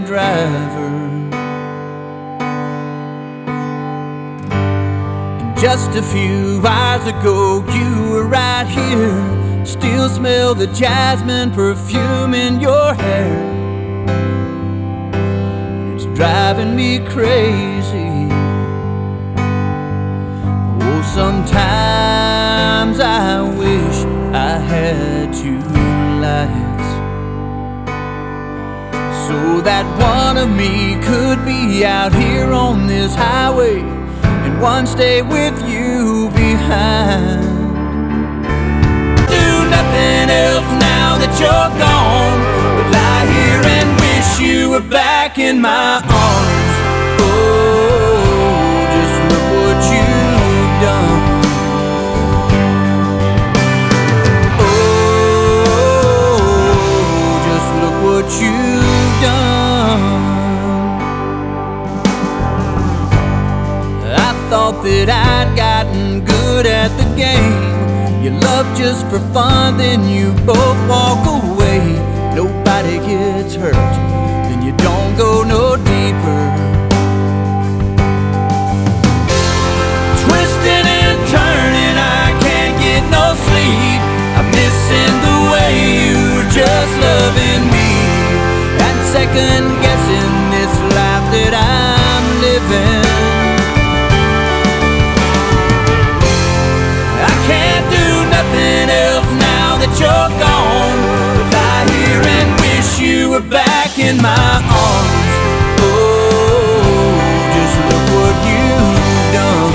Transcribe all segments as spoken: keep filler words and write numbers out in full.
driver. And just a few hours ago you were right here. Still smell the jasmine perfume in your hair. It's driving me crazy. Oh, sometimes I wish I had two lights, so that one of me could be out here on this highway and one stay with you behind. Nothing else now that you're gone, but lie here and wish you were back in my arms. Oh, just look what you've done. Oh, just look what you've done. I thought that I'd gotten good at the game. You love just for fun, then you both walk away. Nobody gets hurt, then you don't go no deeper. Twisting and turning, I can't get no sleep. I'm missing the way you were just loving me, and second guessing this life that I'm living. You're gone, but lie here and wish you were back in my arms. Oh, just look what you've done.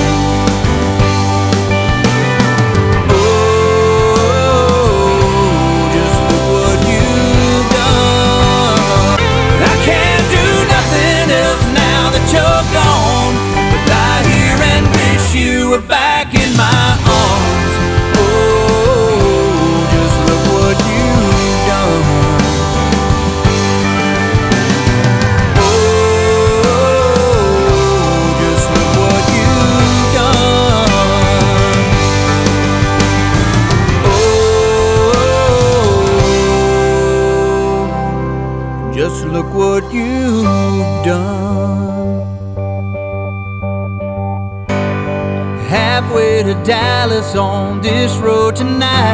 Oh, just look what you've done. I can't do nothing else now that you're gone, but lie here and wish you were back in my arms. Just look what you've done. Halfway to Dallas on this road tonight.